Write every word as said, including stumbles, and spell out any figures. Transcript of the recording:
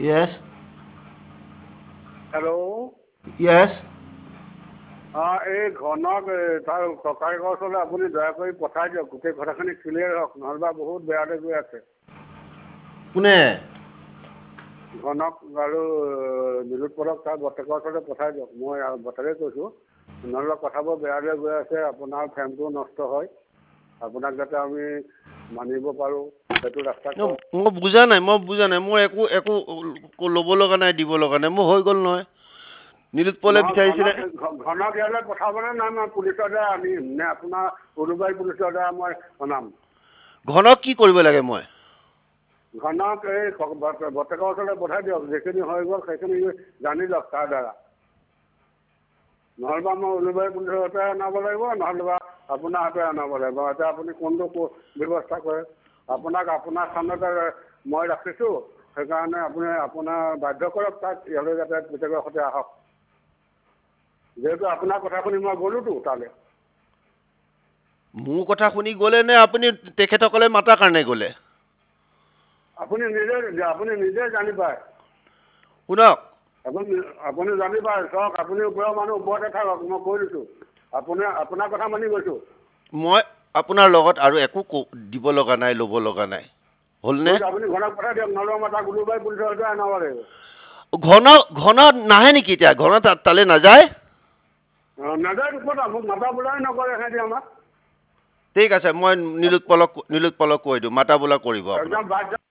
Yes. Hello. Yes. Ah, এই ঘনক তাৰ ককায়েকৰ ওচৰলৈ আপুনি দয়া কৰি পঠাই দিয়ক গোটেই কথাখিনি ক্লিয়াৰ হওক নহ'লে বহুত বেয়ালৈ গৈ আছে কোনে ঘনক আৰু নিলোৎপলক তাৰ বৰ্তেকৰ ওচৰলৈ পঠাই দিয়ক মই বৰ্তেকে কৈছোঁ নহ'লে কথাবোৰ বেয়ালৈ গৈ আছে আপোনাৰ ফেমটো নষ্ট হয় আপোনাক যাতে আমি মানিব পাৰোঁ সেইটো ৰাস্তা মই বুজা নাই মই বুজা নাই মই একো একো ল'ব লগা নাই দিব লগা নাই মোৰ হৈ গ'ল নহয় নিলোৎপলে বিচাৰিছিলে ঘনক ইয়ালৈ পঠাবনে নাই মই পুলিচৰ দ্বাৰা আনিম নে আপোনাৰ উলুবাৰী পুলিচৰ দ্বাৰা মই জনাম ঘনক কি কৰিব লাগে মই ঘনক এই বৰ্তেকৰ ওচৰলৈ পঠাই দিয়ক যিখিনি হৈ গ'ল সেইখিনি জানি লওক তাৰ দ্বাৰা নহ'লে মই উলুবাৰী পুলিচৰ হাততে আনাব লাগিব নহ'লে আপোনাৰ হাততে আনাব লাগিব এতিয়া আপুনি কোনটো ব্যৱস্থা কৰে আপোনাক আপোনাৰ স্থানতে মই ৰাখিছোঁ সেইকাৰণে আপুনি আপোনাৰ বাধ্য কৰক তাক ইয়ালৈ যাতে পুতেকৰ সৈতে আহক যিহেতু আপোনাৰ কথা শুনি মই গ'লোতো তালৈ মোৰ কথা শুনি গ'লে নে আপুনি তেখেতসকলে মাতাৰ কাৰণে গ'লে আপুনি নিজে আপুনি নিজে জানি পায় শুনক আপুনি আপুনি জানি পায় চাওক আপুনি ওপৰৰ মানুহ ওপৰতে থাকক মই কৈ দিছোঁ আপুনি আপোনাৰ কথা মানি গৈছোঁ মই আপোনাৰ লগত আৰু একো দিব লগা নাই ল'ব লগা নাই হ'লনে আপুনি ঘনক পঠাই দিয়ক নহ'লে মই তাক উলুবাৰী পুলিচৰ হাততে আনাব লাগিব ঘন ঘন নাহে নেকি এতিয়া ঘন তালৈ নাযায় নাযায় ক'ত মোক মাতা বোলাই নকৰে সিহঁতি আমাক ঠিক আছে মই নিলোৎপলক নিলোৎপলক কৈ দিওঁ মাতা বোলা কৰিব একদম বাধ্য